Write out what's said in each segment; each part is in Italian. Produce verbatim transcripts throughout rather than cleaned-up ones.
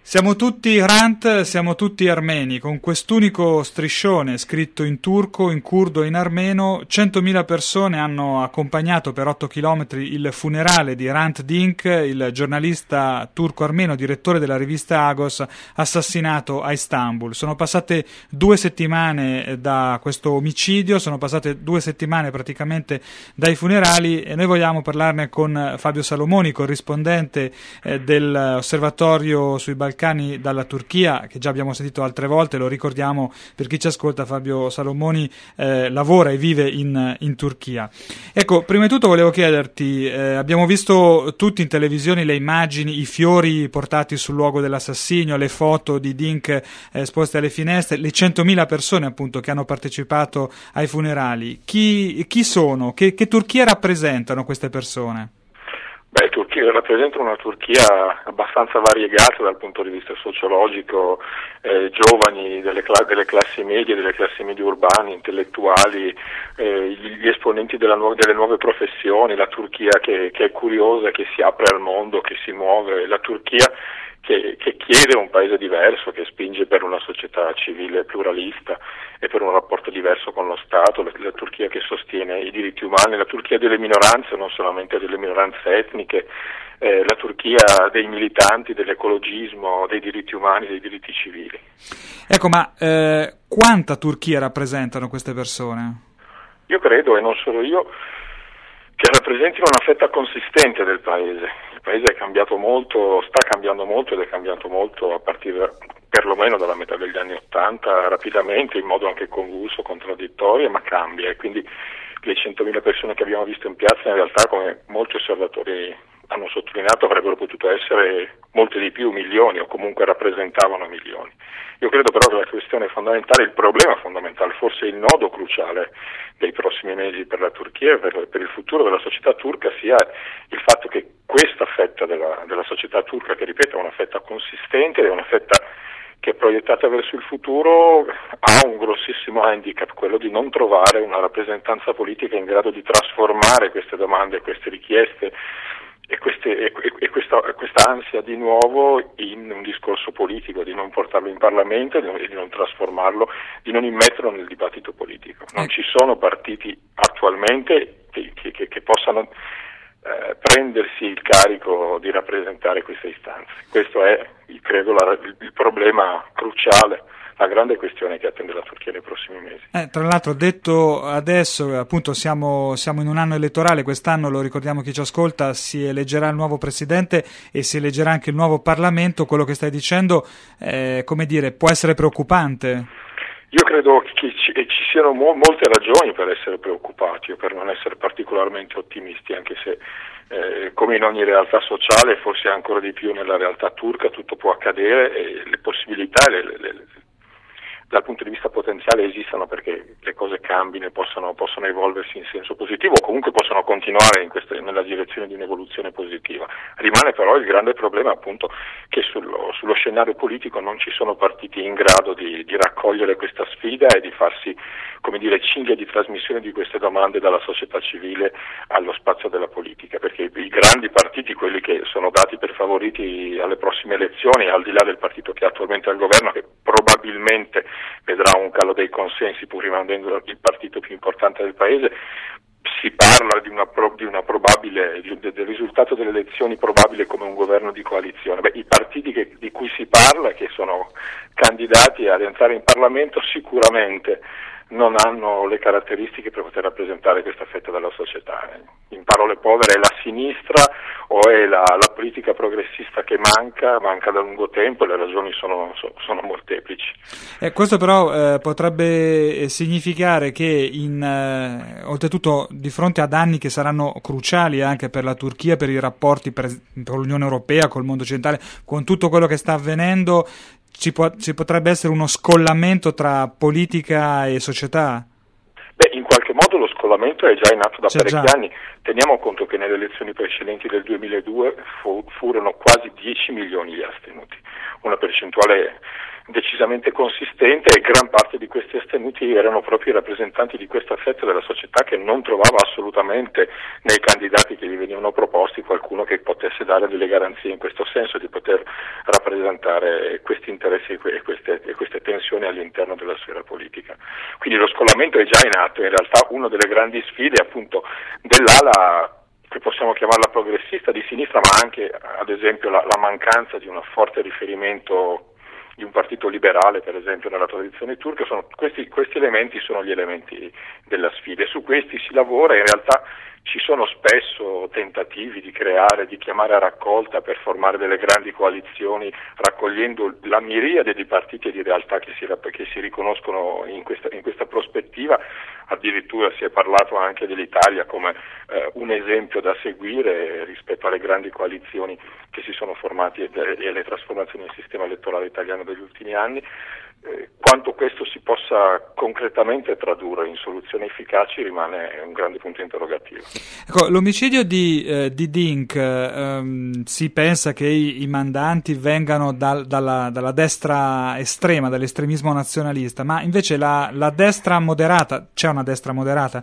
Siamo tutti Hrant, siamo tutti armeni, con quest'unico striscione scritto in turco, in curdo e in armeno. centomila persone hanno accompagnato per otto chilometri il funerale di Hrant Dink, il giornalista turco-armeno, direttore della rivista Agos, assassinato a Istanbul. Sono passate due settimane da questo omicidio, sono passate due settimane praticamente dai funerali e noi vogliamo parlarne con Fabio Salomoni, corrispondente eh, dell'Osservatorio sui Balcani dalla Turchia, che già abbiamo sentito altre volte. Lo ricordiamo per chi ci ascolta: Fabio Salomoni eh, lavora e vive in, in Turchia. Ecco, prima di tutto volevo chiederti, eh, abbiamo visto tutti in televisione le immagini, i fiori portati sul luogo dell'assassinio, le foto di Dink eh, esposte alle finestre, le centomila persone appunto che hanno partecipato ai funerali. Chi, chi sono? Che, che Turchia rappresentano queste persone? Beh, Turchia, rappresenta una Turchia abbastanza variegata dal punto di vista sociologico, eh, giovani delle, cla- delle classi medie, delle classi medie urbane, intellettuali, eh, gli, gli esponenti della nu- delle nuove professioni, la Turchia che, che è curiosa, che si apre al mondo, che si muove, la Turchia che, che chiede un paese diverso, che spinge per una società civile pluralista e per un rapporto diverso con lo Stato, la, la Turchia che sostiene i diritti umani, la Turchia delle minoranze, non solamente delle minoranze etniche, eh, la Turchia dei militanti, dell'ecologismo, dei diritti umani, dei diritti civili. Ecco, ma eh, quanta Turchia rappresentano queste persone? Io credo, e non solo io, che rappresentino una fetta consistente del paese. Il paese è cambiato molto, sta cambiando molto ed è cambiato molto a partire perlomeno dalla metà degli anni Ottanta, rapidamente, in modo anche convulso, contraddittorio, ma cambia, e quindi le centomila persone che abbiamo visto in piazza in realtà, come molti osservatori hanno sottolineato, avrebbero potuto essere molte di più, milioni, o comunque rappresentavano milioni. Io credo però che la questione fondamentale, il problema fondamentale, forse il nodo cruciale dei prossimi mesi per la Turchia e per, per il futuro della società turca sia il fatto che questa fetta della, della società turca, che ripeto è una fetta consistente ed è una fetta che è proiettata verso il futuro, ha un grossissimo handicap, quello di non trovare una rappresentanza politica in grado di trasformare queste domande, queste richieste e, queste, e, e questa, questa ansia di nuovo in un discorso politico, di non portarlo in Parlamento e di non, di non trasformarlo, di non immetterlo nel dibattito politico. Non ci sono partiti attualmente che, che, che possano eh, prendersi il carico di rappresentare queste istanze. Questo è, credo, la, il, il problema cruciale, la grande questione che attende la Turchia nei prossimi mesi. Eh, tra l'altro, detto adesso, appunto siamo, siamo in un anno elettorale, quest'anno, lo ricordiamo chi ci ascolta, si eleggerà il nuovo presidente e si eleggerà anche il nuovo Parlamento. Quello che stai dicendo, eh, come dire, può essere preoccupante? Io credo che ci, ci siano mo- molte ragioni per essere preoccupati o per non essere particolarmente ottimisti, anche se eh, come in ogni realtà sociale, forse ancora di più nella realtà turca, tutto può accadere e le possibilità, le, le, le, dal punto di vista potenziale esistono perché le cose cambino e possono, possono evolversi in senso positivo o comunque possono continuare in queste, nella direzione di un'evoluzione positiva. Rimane però il grande problema appunto che sullo, sullo scenario politico non ci sono partiti in grado di, di raccogliere questa sfida e di farsi, come dire, cinghia di trasmissione di queste domande dalla società civile allo spazio della politica, perché i, i grandi partiti, quelli che sono dati per favoriti alle prossime elezioni, al di là del partito che è attualmente al governo, che probabilmente vedrà un calo dei consensi pur rimanendo il partito più importante del paese, si parla di una, pro, di una probabile, di, del risultato delle elezioni probabile come un governo di coalizione. Beh, i partiti che, di cui si parla, che sono candidati ad entrare in Parlamento, sicuramente non hanno le caratteristiche per poter rappresentare questa fetta della società. In parole povere, è la sinistra o è la, la politica progressista che manca, manca da lungo tempo, e le ragioni sono, sono molteplici. Eh, questo però eh, potrebbe significare che in, eh, oltretutto di fronte ad anni che saranno cruciali anche per la Turchia, per i rapporti per, per l'Unione Europea, col mondo occidentale, con tutto quello che sta avvenendo, Ci, può, ci potrebbe essere uno scollamento tra politica e società? Beh, in qualche modo lo scollamento è già in atto da C'è parecchi già. anni. Teniamo conto che nelle elezioni precedenti del duemiladue fu, furono quasi dieci milioni gli astenuti, una percentuale decisamente consistente, e gran parte di questi astenuti erano proprio i rappresentanti di questa fetta della società che non trovava assolutamente nei candidati che gli venivano proposti qualcuno che potesse dare delle garanzie in questo senso, di poter rappresentare questi interessi e queste, e queste tensioni all'interno della sfera politica. Quindi lo scollamento è già in atto. In realtà una delle grandi sfide appunto dell'ala che possiamo chiamarla progressista di sinistra, ma anche ad esempio la, la mancanza di un forte riferimento di un partito liberale, per esempio, nella tradizione turca, sono questi, questi elementi sono gli elementi della sfida, e su questi si lavora. In realtà ci sono spesso tentativi di creare, di chiamare a raccolta per formare delle grandi coalizioni, raccogliendo la miriade di partiti e di realtà che si, che si riconoscono in questa, in questa prospettiva. Addirittura si è parlato anche dell'Italia come eh, un esempio da seguire rispetto alle grandi coalizioni che si sono formate e alle trasformazioni del sistema elettorale italiano degli ultimi anni. Eh, quanto questo si possa concretamente tradurre in soluzioni efficaci rimane un grande punto interrogativo. Ecco, l'omicidio di, eh, di Dink, ehm, si pensa che i, i mandanti vengano dal, dalla, dalla destra estrema, dall'estremismo nazionalista, ma invece la, la destra moderata, c'è una destra moderata,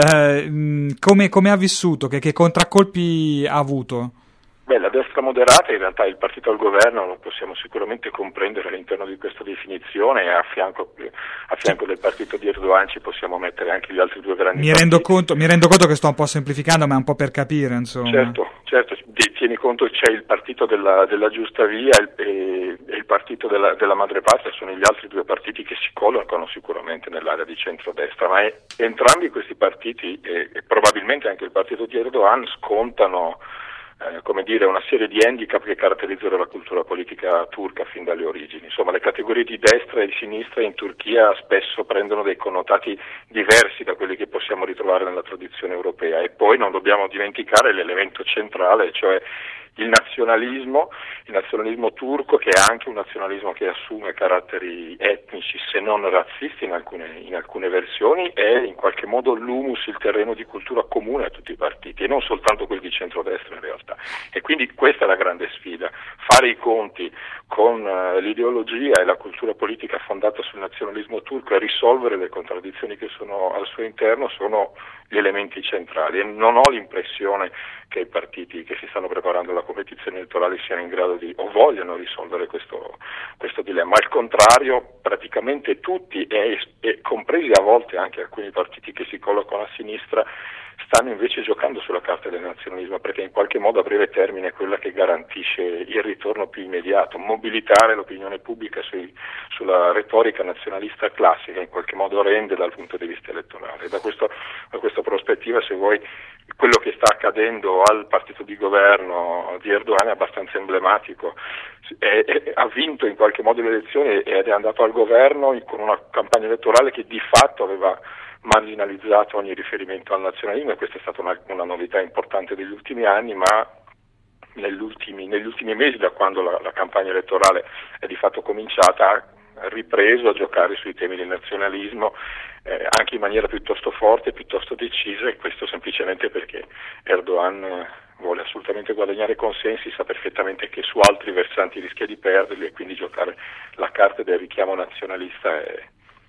eh, come, come ha vissuto, che, che contraccolpi ha avuto? Beh, la destra moderata in realtà il partito al governo lo possiamo sicuramente comprendere all'interno di questa definizione, e a fianco, a fianco del partito di Erdogan ci possiamo mettere anche gli altri due grandi mi partiti. Rendo conto, mi rendo conto che sto un po' semplificando, ma è un po' per capire, insomma. Certo, certo, tieni conto che c'è il partito della, della giusta via e, e il partito della, della madrepatria, sono gli altri due partiti che si collocano sicuramente nell'area di centrodestra, ma è, entrambi questi partiti e, e probabilmente anche il partito di Erdogan scontano Eh, come dire, una serie di handicap che caratterizzano la cultura politica turca fin dalle origini. Insomma, le categorie di destra e di sinistra in Turchia spesso prendono dei connotati diversi da quelli che possiamo ritrovare nella tradizione europea, e poi non dobbiamo dimenticare l'elemento centrale, cioè il nazionalismo, il nazionalismo turco, che è anche un nazionalismo che assume caratteri etnici se non razzisti in alcune, in alcune versioni, è in qualche modo l'humus, il terreno di cultura comune a tutti i partiti e non soltanto quelli di centrodestra in realtà. E quindi questa è la grande sfida, fare i conti con uh, l'ideologia e la cultura politica fondata sul nazionalismo turco e risolvere le contraddizioni che sono al suo interno sono gli elementi centrali, e non ho l'impressione che i partiti che si stanno preparando alla competizione elettorale siano in grado di o vogliano risolvere questo, questo dilemma. Al contrario, praticamente tutti, e, e compresi a volte anche alcuni partiti che si collocano a sinistra, stanno invece giocando sulla carta del nazionalismo, perché in qualche modo a breve termine è quella che garantisce il ritorno più immediato, mobilitare l'opinione pubblica sui, sulla retorica nazionalista classica, in qualche modo rende dal punto di vista elettorale. Da, questo, da questa prospettiva, se vuoi, quello che sta accadendo al partito di governo di Erdogan è abbastanza emblematico. È, è, ha vinto in qualche modo le elezioni ed è andato al governo con una campagna elettorale che di fatto aveva marginalizzato ogni riferimento al nazionalismo, e questa è stata una, una novità importante degli ultimi anni, ma negli ultimi, negli ultimi mesi, da quando la, la campagna elettorale è di fatto cominciata, ha ripreso a giocare sui temi del nazionalismo eh, anche in maniera piuttosto forte, piuttosto decisa, e questo semplicemente perché Erdogan eh, vuole assolutamente guadagnare consensi, sa perfettamente che su altri versanti rischia di perderli, e quindi giocare la carta del richiamo nazionalista è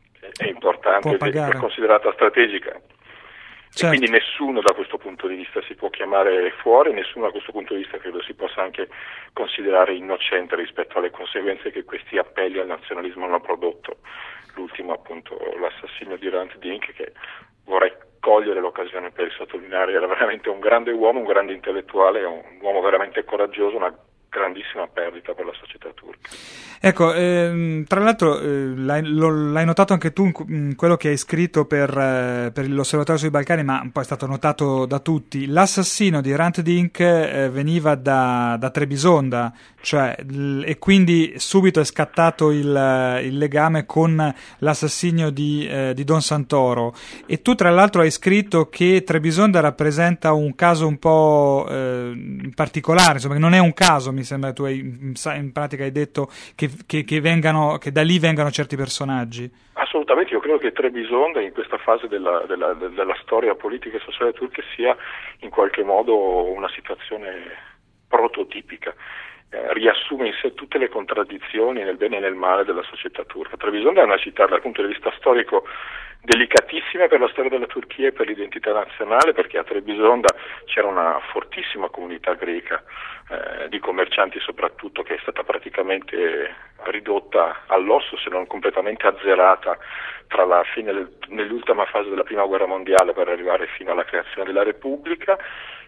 è importante ed è considerata strategica. Certo. E quindi nessuno da questo punto di vista si può chiamare fuori, nessuno da questo punto di vista credo si possa anche considerare innocente rispetto alle conseguenze che questi appelli al nazionalismo hanno prodotto. L'ultimo appunto l'assassinio di Hrant Dink, che vorrei cogliere l'occasione per sottolineare, era veramente un grande uomo, un grande intellettuale, un uomo veramente coraggioso, una grandissima perdita per la società turca. Ecco, ehm, tra l'altro eh, l'hai, lo, l'hai notato anche tu in quello che hai scritto per, eh, per l'Osservatorio sui Balcani, ma poi è stato notato da tutti. L'assassino di Hrant Dink eh, veniva da, da Trebisonda, cioè, l- e quindi subito è scattato il, il legame con l'assassinio di, eh, di Don Santoro. E tu tra l'altro hai scritto che Trebisonda rappresenta un caso un po' eh, particolare, insomma, che non è un caso, mi sembra, tu hai, in pratica hai detto che Che, che, vengano, che da lì vengano certi personaggi. Assolutamente, io credo che Trebisonda in questa fase della, della, della storia politica e sociale turca sia in qualche modo una situazione prototipica. eh, riassume in sé tutte le contraddizioni nel bene e nel male della società turca. Trebisonda è una città dal punto di vista storico delicatissima per la storia della Turchia e per l'identità nazionale, perché a Trebisonda c'era una fortissima comunità greca, eh, di commercianti soprattutto, che è stata praticamente ridotta all'osso, se non completamente azzerata tra la fine del, nell'ultima fase della prima guerra mondiale per arrivare fino alla creazione della Repubblica.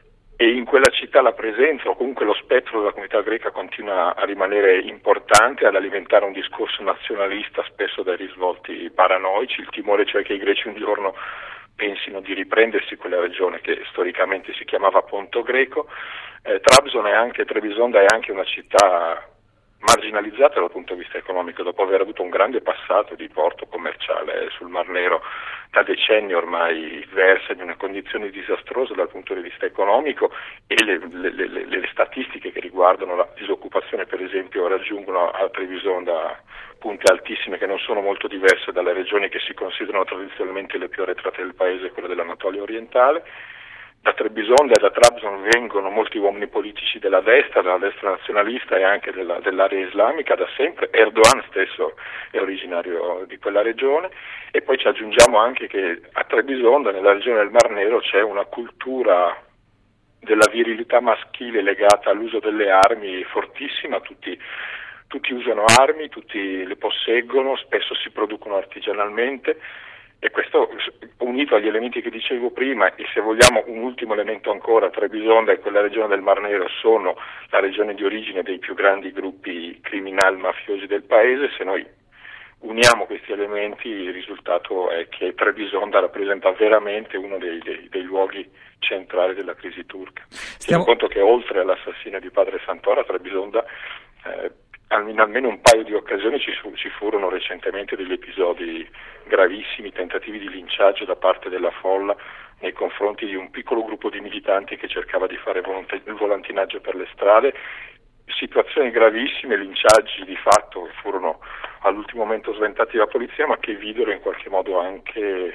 E in quella città la presenza o comunque lo spettro della comunità greca continua a rimanere importante, ad alimentare un discorso nazionalista spesso dai risvolti paranoici, il timore cioè che i greci un giorno pensino di riprendersi quella regione che storicamente si chiamava Ponto Greco. Eh, Trabzon è anche, Trebisonda è anche una città marginalizzata dal punto di vista economico, dopo aver avuto un grande passato di porto commerciale sul Mar Nero. Da decenni ormai versa in una condizione disastrosa dal punto di vista economico, e le, le, le, le statistiche che riguardano la disoccupazione, per esempio, raggiungono a Trebisonda punte altissime che non sono molto diverse dalle regioni che si considerano tradizionalmente le più arretrate del paese, quella dell'Anatolia orientale. Da Trebisonda e da Trabzon vengono molti uomini politici della destra, della destra nazionalista e anche della, dell'area islamica da sempre. Erdogan stesso è originario di quella regione, e poi ci aggiungiamo anche che a Trebisonda, nella regione del Mar Nero, c'è una cultura della virilità maschile legata all'uso delle armi fortissima. Tutti, tutti usano armi, tutti le posseggono, spesso si producono artigianalmente. E questo, unito agli elementi che dicevo prima, e se vogliamo un ultimo elemento ancora, Trebisonda e quella regione del Mar Nero sono la regione di origine dei più grandi gruppi criminali mafiosi del paese. Se noi uniamo questi elementi, il risultato è che Trebisonda rappresenta veramente uno dei, dei, dei luoghi centrali della crisi turca. Stiamo... Tieni conto che oltre all'assassinio di padre Santoro, a Trebisonda eh, in almeno un paio di occasioni ci, fu, ci furono recentemente degli episodi gravissimi, tentativi di linciaggio da parte della folla nei confronti di un piccolo gruppo di militanti che cercava di fare il volantinaggio per le strade, situazioni gravissime, linciaggi di fatto che furono all'ultimo momento sventati dalla polizia, ma che videro in qualche modo anche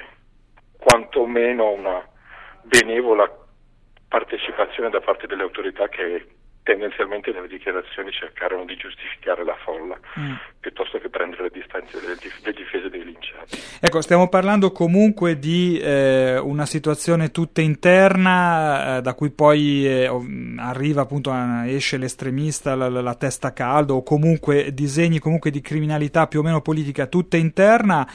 quantomeno una benevola partecipazione da parte delle autorità che tendenzialmente nelle dichiarazioni cercarono di giustificare la folla, mm. piuttosto che prendere le distanze delle, dif- delle difese dei linciati. Ecco, stiamo parlando comunque di eh, una situazione tutta interna, eh, da cui poi eh, arriva appunto, esce l'estremista, la, la, la testa calda, o comunque disegni comunque di criminalità più o meno politica tutta interna,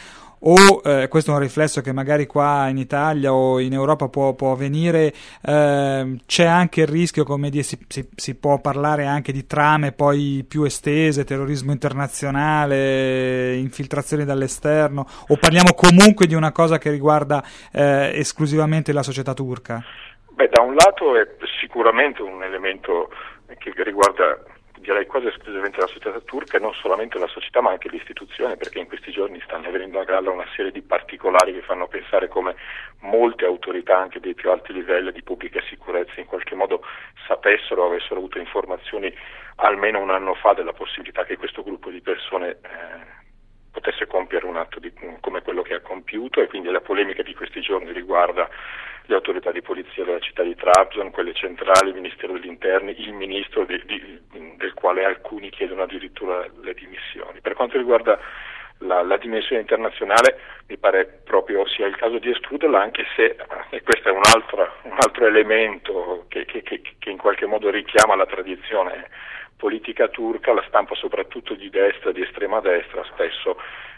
o eh, questo è un riflesso che magari qua in Italia o in Europa può, può avvenire, eh, c'è anche il rischio, come dire, si, si, si può parlare anche di trame poi più estese, terrorismo internazionale, infiltrazioni dall'esterno, o parliamo comunque di una cosa che riguarda eh, esclusivamente la società turca? Beh, da un lato è sicuramente un elemento che riguarda, direi quasi esclusivamente la società turca, e non solamente la società ma anche le istituzioni, perché in questi giorni stanno avvenendo a galla una serie di particolari che fanno pensare come molte autorità anche dei più alti livelli di pubblica sicurezza in qualche modo sapessero o avessero avuto informazioni almeno un anno fa della possibilità che questo gruppo di persone eh, potesse compiere un atto di, come quello che ha compiuto, e quindi la polemica di questi giorni riguarda le autorità di polizia della città di Trabzon, quelle centrali, il Ministero degli Interni, il ministro di, di, del quale alcuni chiedono addirittura le dimissioni. Per quanto riguarda la, la dimensione internazionale, mi pare proprio sia il caso di escluderla, anche se, e questo è un altro, un altro elemento che, che, che, che in qualche modo richiama la tradizione politica turca, la stampa soprattutto di destra, di estrema destra, spesso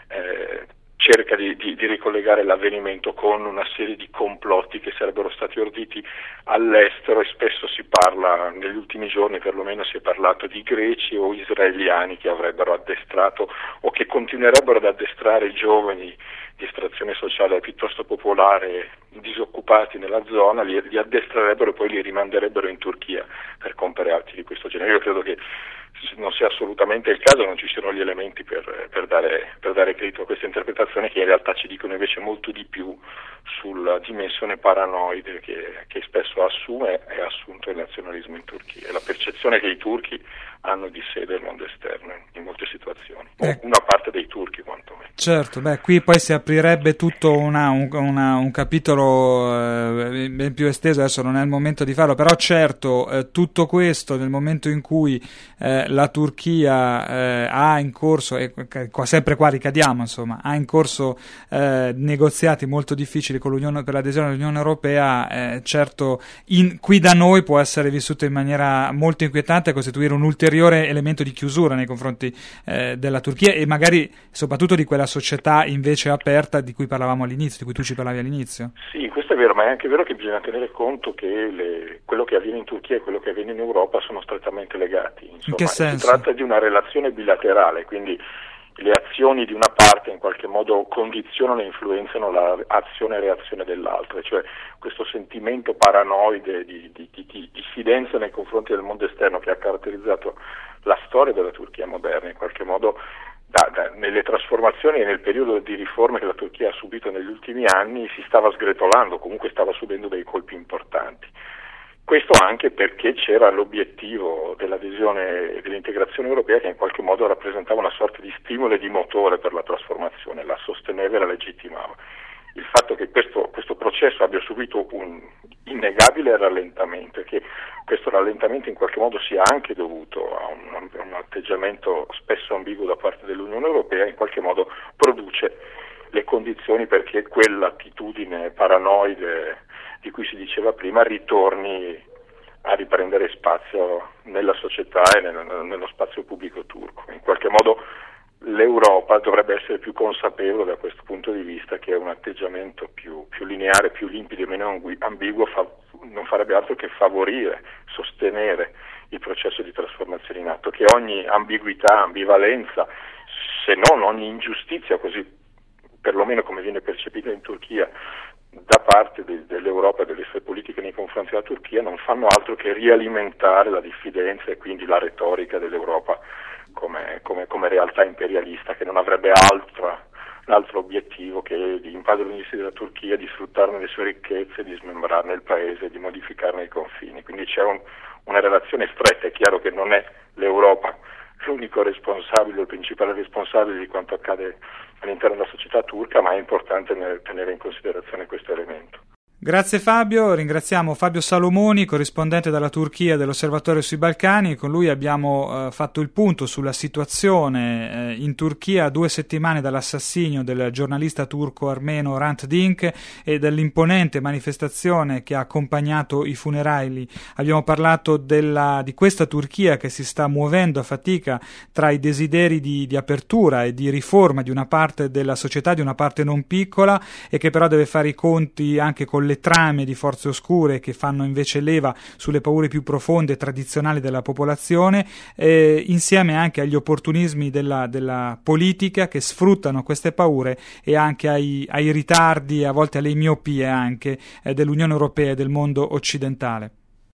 eh, cerca di, di, di ricollegare l'avvenimento con una serie di complotti che sarebbero stati orditi all'estero, e spesso si parla, negli ultimi giorni perlomeno si è parlato di greci o israeliani che avrebbero addestrato o che continuerebbero ad addestrare i giovani di estrazione sociale piuttosto popolare disoccupati nella zona, li, li addestrerebbero e poi li rimanderebbero in Turchia per compiere atti di questo genere. Io credo che non sia assolutamente il caso, non ci siano gli elementi per, per, dare, per dare credito a questa interpretazione, che in realtà ci dicono invece molto di più sulla dimensione paranoide che, che spesso assume e ha assunto il nazionalismo in Turchia, e la percezione che i turchi hanno di sé del mondo esterno in molte situazioni, o una parte dei turchi quantomeno. Certo, beh, qui poi si aprirebbe tutto una, un, una, un capitolo eh, ben più esteso, adesso non è il momento di farlo, però certo eh, tutto questo nel momento in cui eh, la Turchia eh, ha in corso, e qua, sempre qua ricadiamo insomma, ha in corso eh, negoziati molto difficili con l'Unione, per l'adesione all'Unione Europea, eh, certo in, qui da noi può essere vissuto in maniera molto inquietante e costituire un ulteriore elemento di chiusura nei confronti eh, della Turchia e magari soprattutto di quella società invece aperta di cui parlavamo all'inizio, di cui tu ci parlavi all'inizio. Sì, questo è vero, ma è anche vero che bisogna tenere conto che le, quello che avviene in Turchia e quello che avviene in Europa sono strettamente legati. Insomma, in che senso? Si tratta di una relazione bilaterale, quindi le azioni di una parte in qualche modo condizionano e influenzano l'azione e reazione dell'altra, cioè questo sentimento paranoide di, di, di, di diffidenza nei confronti del mondo esterno che ha caratterizzato la storia della Turchia moderna, in qualche modo Da, da, nelle trasformazioni e nel periodo di riforme che la Turchia ha subito negli ultimi anni si stava sgretolando, comunque stava subendo dei colpi importanti. Questo anche perché c'era l'obiettivo dell'adesione e dell'integrazione europea che in qualche modo rappresentava una sorta di stimolo e di motore per la trasformazione, la sosteneva e la legittimava. Il fatto che questo, questo processo abbia subito un innegabile rallentamento e che questo rallentamento in qualche modo sia anche dovuto a un, a un atteggiamento spesso ambiguo da parte dell'Unione Europea, in qualche modo produce le condizioni perché quell'attitudine paranoide di cui si diceva prima ritorni a riprendere spazio nella società e nel, nello spazio pubblico turco. In qualche modo l'Europa dovrebbe essere più consapevole da questo punto di vista che un atteggiamento più, più lineare, più limpido e meno ambiguo fa, non farebbe altro che favorire, sostenere il processo di trasformazione in atto, che ogni ambiguità, ambivalenza, se non ogni ingiustizia, così perlomeno come viene percepita in Turchia da parte de, dell'Europa e delle sue politiche nei confronti della Turchia, non fanno altro che rialimentare la diffidenza e quindi la retorica dell'Europa Come, come, come realtà imperialista che non avrebbe altra, altro obiettivo che di impadronirsi della Turchia, di sfruttarne le sue ricchezze, di smembrarne il paese, di modificarne i confini. Quindi c'è un, una relazione stretta. È chiaro che non è l'Europa l'unico responsabile, il principale responsabile di quanto accade all'interno della società turca, ma è importante tenere in considerazione questo elemento. Grazie Fabio, ringraziamo Fabio Salomoni, corrispondente dalla Turchia dell'Osservatorio sui Balcani. Con lui abbiamo eh, fatto il punto sulla situazione eh, in Turchia a due settimane dall'assassinio del giornalista turco-armeno Hrant Dink e dell'imponente manifestazione che ha accompagnato i funerali. Abbiamo parlato della, di questa Turchia che si sta muovendo a fatica tra i desideri di, di apertura e di riforma di una parte della società, di una parte non piccola, e che però deve fare i conti anche con le trame di forze oscure che fanno invece leva sulle paure più profonde e tradizionali della popolazione, eh, insieme anche agli opportunismi della, della politica che sfruttano queste paure e anche ai, ai ritardi e a volte alle miopie anche eh, dell'Unione Europea e del mondo occidentale.